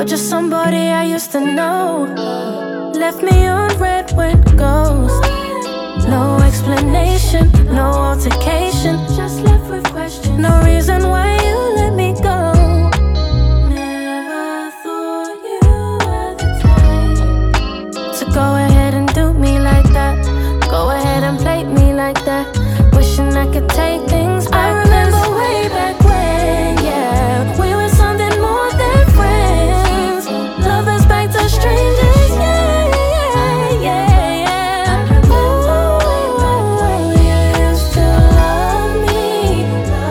You're just somebody I used to know. Left me on red when ghost. No explanation, no altercation, just left with questions. No reason why you let me go. Never thought you were the type to go ahead and do me like that. Go ahead and play me like that. Wishing I could take things back. I remember way back when, yeah, we were something more than friends. Lovers back to strangers, yeah, yeah, yeah, yeah. Ooh, you used to love me,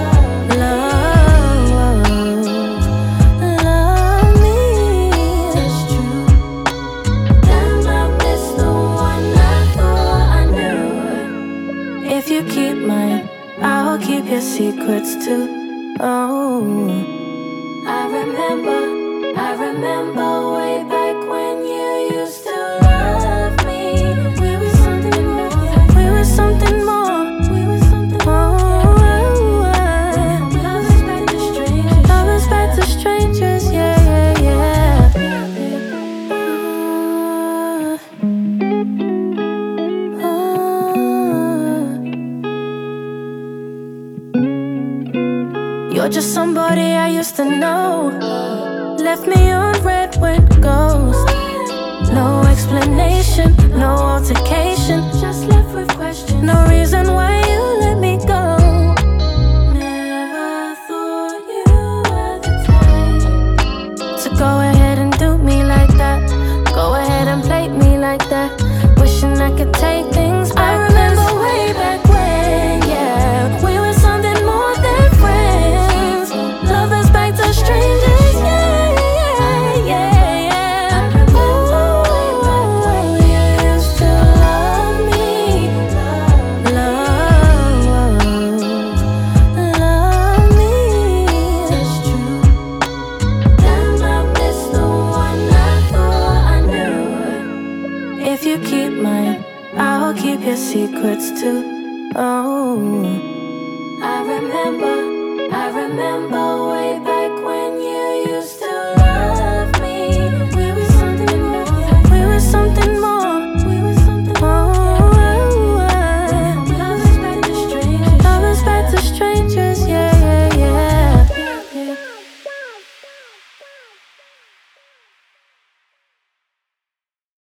love me. It's true. Damn, I missed the one I thought I knew. If you keep mine, I'll keep your secrets too. Oh, I remember way back when you used to love me. We were something more, we were something more, we were something more. Lovers back to strangers, lovers back to strangers, yeah, yeah, yeah. You're just somebody I used to know. Left me on red when ghost. No explanation, no altercation, just left with questions. No reason why you let me go. Never thought you were the type to go ahead and do me like that. Go ahead and play me like that. Wishing I could take things back. I remember way back when, yeah, we were something more than friends. Lovers back to strangers, yeah, yeah, yeah, yeah. Ooh, you used to love me, love me. It's true. Damn, I missed the one I thought I knew. If you keep mine, I'll keep your secrets too. Oh, I remember way back.